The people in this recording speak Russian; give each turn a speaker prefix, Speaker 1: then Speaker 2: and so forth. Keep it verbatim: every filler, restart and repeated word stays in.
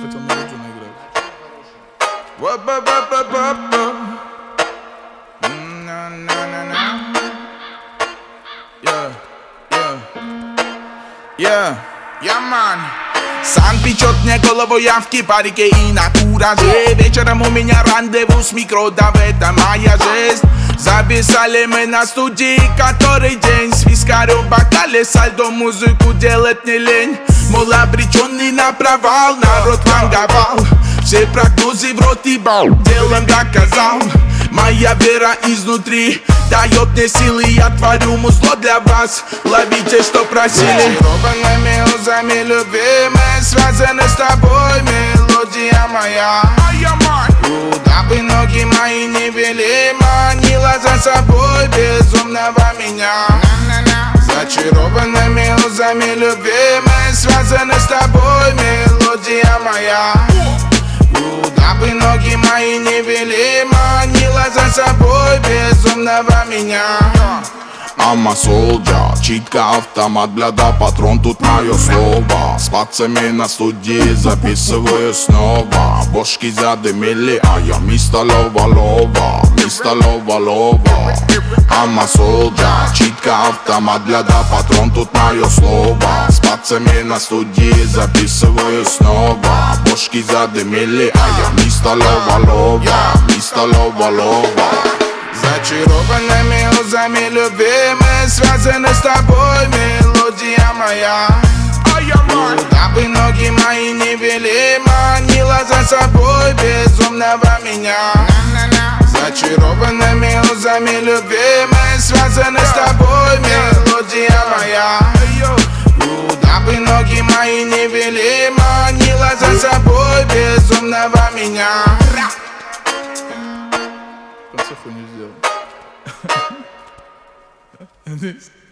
Speaker 1: хотел мелодию наиграть. Yeah, yeah, yeah, yeah, man. Сан печет мне голову, я в кипарике и на кураже. Вечером у меня рандеву с микро, да в этом моя жизнь. Записали мы на студии который день. С вискарем в бокале, сальдо музыку делать не лень. Мол, обреченный на провал, народ ванговал. Все прогнозы в рот и бал, делом доказал. Моя вера изнутри дает мне силы, я творю музло для вас. Ловите, что просили. Зачарованными узами любви мы связаны с тобой, мелодия моя. Куда бы ноги мои не вели, манила за собой безумного меня. Зачарованными узами любви мы связаны с тобой, мелодия моя. Куда бы ноги мои не вели, манила за собой безумного меня. I'm a soldier, читка, автомат, бляда, патрон, тут мое слово. С пацами на студии записываю снова. Бошки задымили, а я мистер Лова-Лова, мистер Лова-Лова. I'm a soldier, читка, автомат, бляда, патрон, тут мое слово. С пацами на студии записываю снова. Бошки задымили, а я мистер Лова-Лова, мистер Лова-Лова. Зачарованными узами любви мы связаны с тобой, мелодия моя. Куда бы ноги мои не вели, манила за собой безумного меня. Зачарованными узами любви мы связаны с тобой, мелодия моя. Куда бы ноги мои не вели, манила за собой безумного меня. В конце хуйню сделал.